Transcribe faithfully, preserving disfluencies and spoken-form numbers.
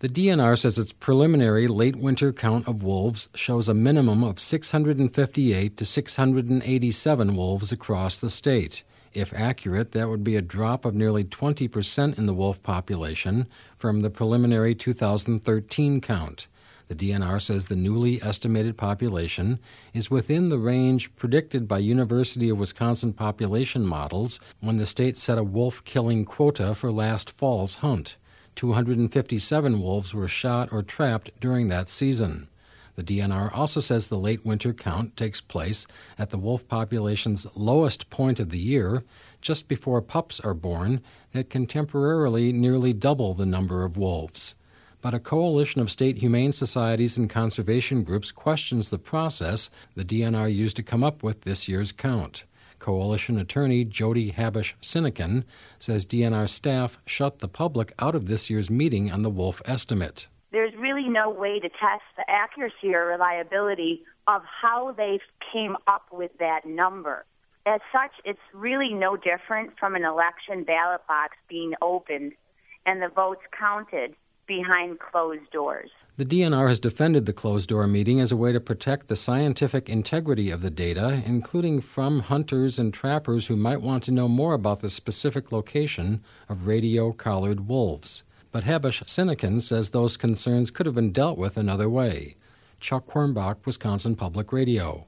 The D N R says its preliminary late winter count of wolves shows a minimum of six hundred fifty-eight to six hundred eighty-seven wolves across the state. If accurate, that would be a drop of nearly twenty percent in the wolf population from the preliminary two thousand thirteen count. The D N R says the newly estimated population is within the range predicted by University of Wisconsin population models when the state set a wolf-killing quota for last fall's hunt. two hundred fifty-seven wolves were shot or trapped during that season. The D N R also says the late winter count takes place at the wolf population's lowest point of the year, just before pups are born, that can temporarily nearly double the number of wolves. But a coalition of state humane societies and conservation groups questions the process the D N R used to come up with this year's count. Coalition attorney Jody Habush-Sinekin says D N R staff shut the public out of this year's meeting on the wolf estimate. There's really no way to test the accuracy or reliability of how they came up with that number. As such, it's really no different from an election ballot box being opened and the votes counted behind closed doors. The D N R has defended the closed-door meeting as a way to protect the scientific integrity of the data, including from hunters and trappers who might want to know more about the specific location of radio-collared wolves. But Habush-Sinekin says those concerns could have been dealt with another way. Chuck Quirmbach, Wisconsin Public Radio.